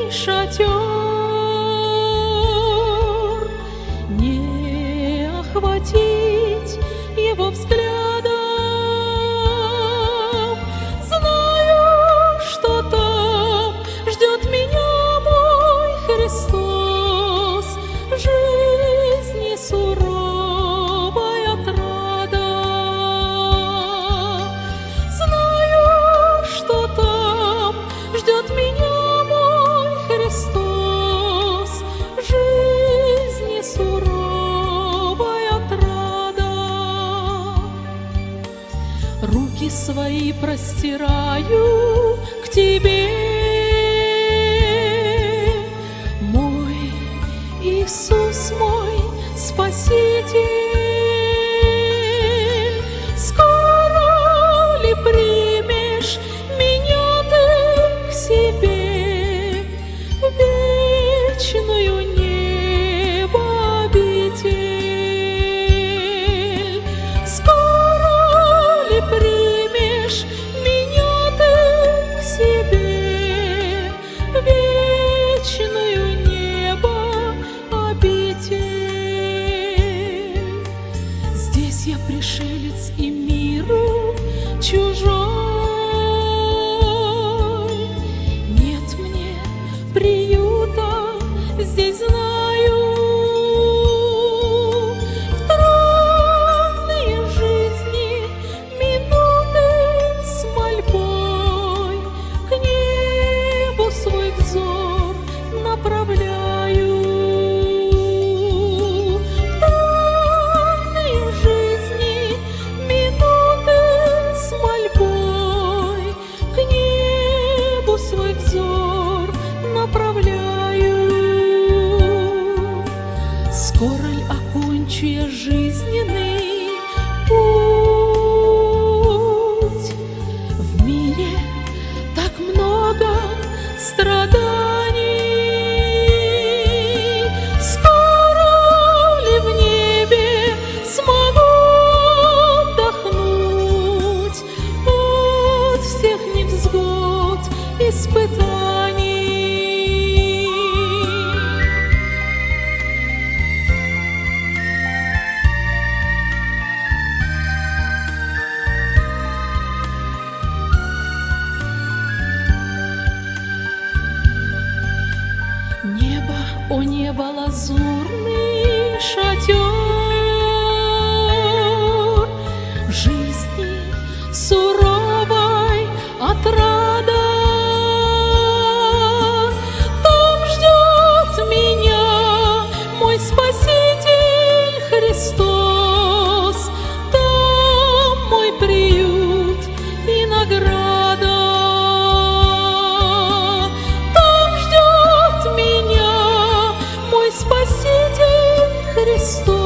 шатер, не охватить его взглядом. Знаю, что там ждет меня мой Христос, жизни суровая отрада. Знаю, что там ждет меня мой Христос, жизни суровая отрада. Руки свои простираю к Тебе, мой Иисус, мой Спаситель. Скоро ли примешь меня Ты к себе в вечную небо обитель? Скоро ли примешь меня Ты к себе в вечную небо обитель? Здесь я пришелец и миру чужой, нет мне приюта здесь, знаю. В трудные жизни минуты с мольбой к небу свой взор направляю. В трудные жизни минуты с мольбой к небу свой взор направляю. Скоро ль окончу я жизненный путь? В мире так много страданий. Скоро ли в небе смогу отдохнуть от всех невзгод, испытаний? Небо, о небо, лазурный шатер, жизни суровой отрада. Там ждет меня мой Спаситель Христос, там мой приют и награда. Там ждет меня мой Спаситель Христос.